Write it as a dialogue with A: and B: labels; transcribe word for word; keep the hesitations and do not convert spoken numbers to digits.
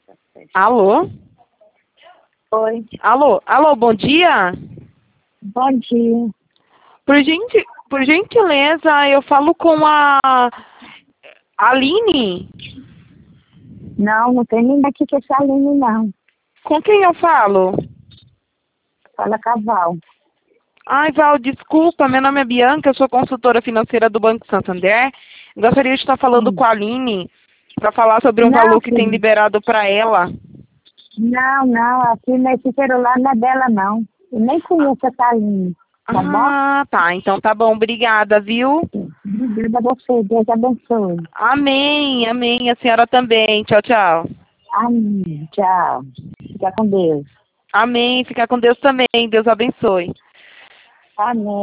A: Alô?
B: Oi,
A: Alô? Alô, bom dia?
B: bom dia.
A: Por, gente, por gentileza, eu falo com a Aline?
B: Não, não tem ninguém aqui que é Saline, não.
A: Com quem eu falo?
B: Fala Caval.
A: Ai, Val, desculpa, meu nome é Bianca, eu sou consultora financeira do Banco Santander. Gostaria de estar falando
B: Hum.
A: com a Aline para falar sobre um
B: Não,
A: valor que tem
B: filho.
A: liberado para ela.
B: Não, não, aqui nesse celular não é dela, não. Eu nem conheço a Saline, tá bom?
A: Ah, tá. Então tá bom. Obrigada, viu?
B: Obrigada a você, Deus abençoe.
A: Amém, amém. A senhora também. Tchau, tchau.
B: Amém, tchau. Fica com Deus.
A: Amém. Fica com Deus também. Deus abençoe.
B: Amém.